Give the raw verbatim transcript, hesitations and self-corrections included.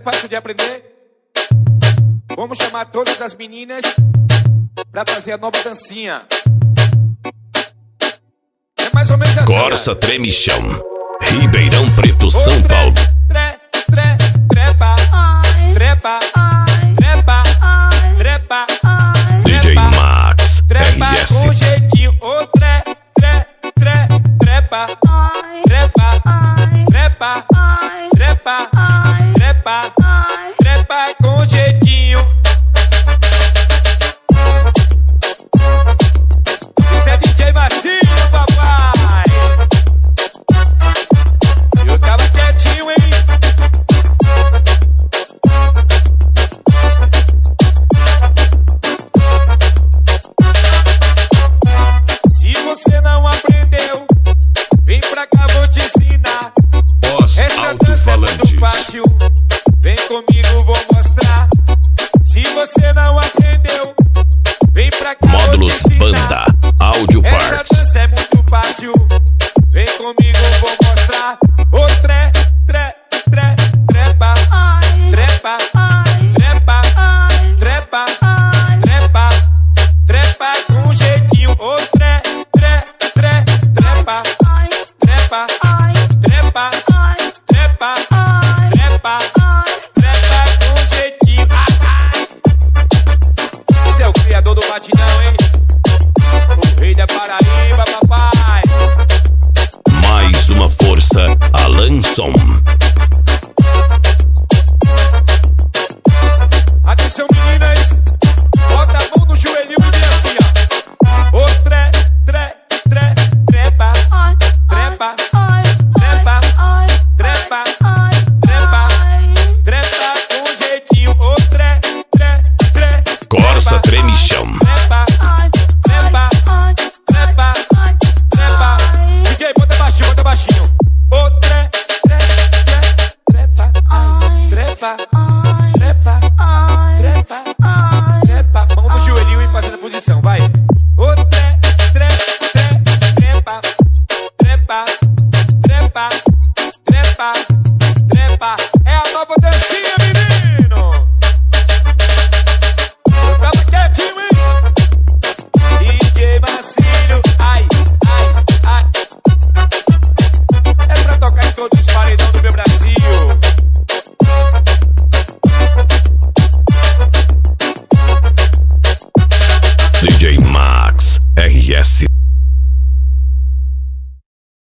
fácil de aprender. Vamos chamar todas as meninas pra trazer a nova dancinha. É mais ou menos assim. Corsa Treme Chão, Ribeirão Preto, São Paulo. Tre, tre, trepa, trepa, trepa, trepa, D J Max, trepa R S. com jeitinho. Ô, tre, tre, tre, trepa, trepa, trepa, trepa, trepa, trepa com jeitinho. Isso é D J Macinho, papai. Eu tava quietinho, hein? Se você não aprendeu, vem pra cá, vou te ensinar. Os Essa dança é muito fácil, vem comigo, vou mostrar. Se você não aprendeu, vem pra cá, Módulos vou te ensinar. Banda, Audio Essa Parts. dança é muito fácil, vem comigo, vou mostrar. Ô, tre, tre, tre, trepa, trepa, trepa, trepa, trepa, trepa com jeitinho. Ô, tre, tre, tre, trepa, trepa, trepa, trepa, trepa, trepa com jeitinho. Você é o criador do batidão, hein? O rei da Paraíba.